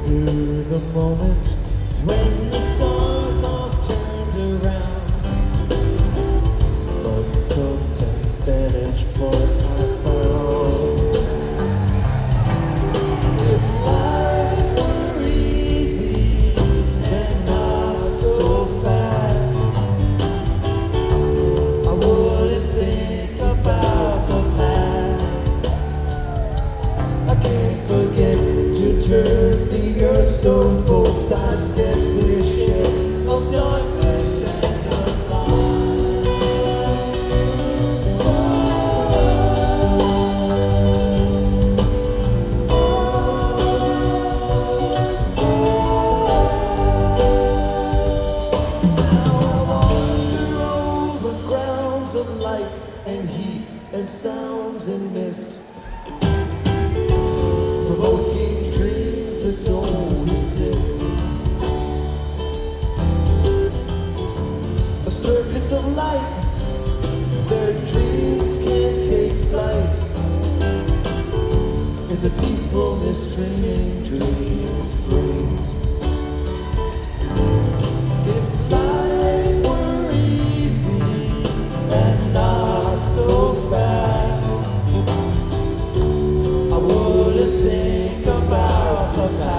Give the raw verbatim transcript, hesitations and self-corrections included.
through the moment when the stars all turned around. But the vantage point I found. If life were easy and not so fast, I wouldn't think about the past. I can't forget to turn the earth so both sides get their share of darkness and of light. Now I wander over grounds of light and heat and sounds and mist, provoking dreams that don't exist. A circus of light, their dreams can't take flight. In the peacefulness dreaming dreams brings. If life were easy and not so fast, I wouldn't think about the past.